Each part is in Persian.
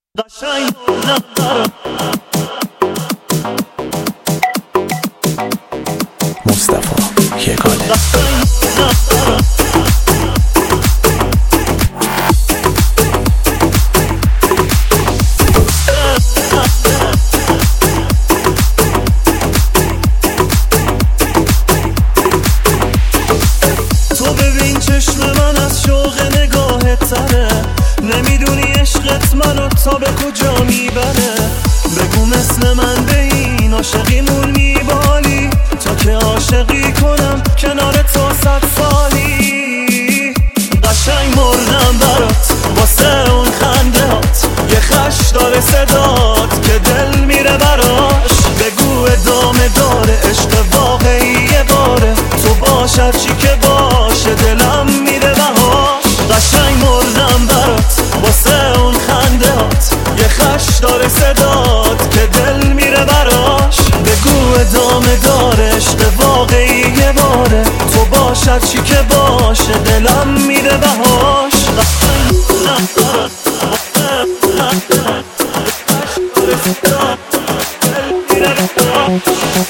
قشنگ بردم برات مصطفی یگانه. تو ببین چشم من از شوق نگاهت تره، نمیدونی عشقت منو تا به کجا میبره. بگو مثل من به این عاشقیمون میبالی، تا که عاشقی کنم کنار تو 100 سالی. قشنگ مردم برات واسه اون خنده هات، یه خش داره صدات که دل میره براش. بگو ادامه داره عشق واقعیه باره، تو باشد چی که باشه دلم میره بهاش. قشنگ مردم برات واسه اون خنده هات، یه خش داره صدات که دل میره براش. بگو ادامه داره عشق واقعیه باره، تو باشد چی که باشه دلم میره بهاش. قشنگ مردم برات واسه اون خنده هات، یه خش داره صدات دل میره براش.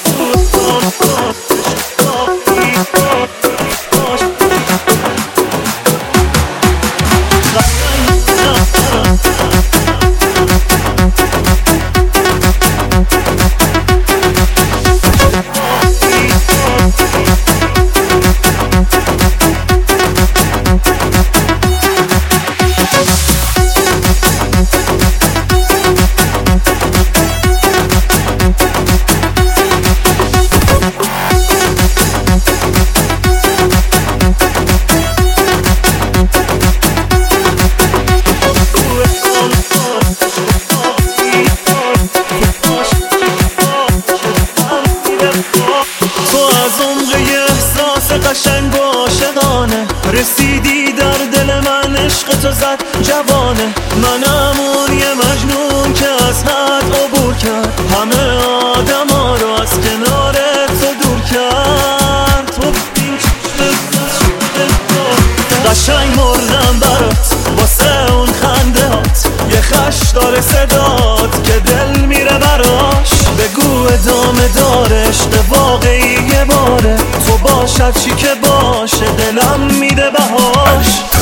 قشنگ و عاشقانه رسیدی در دل من، عشق تو زد جوانه. منم اون یه مجنون که از حد عبور کرد، همه آدما رو از کنار تو دور کرد. تو این قشنگ مردم برات واسه اون خنده هات، یه خش داره صدات که دل میره براش. بگو ادامه داره عشق واقعیه باره، تو باشد چی که باشه دلم میده بهاش.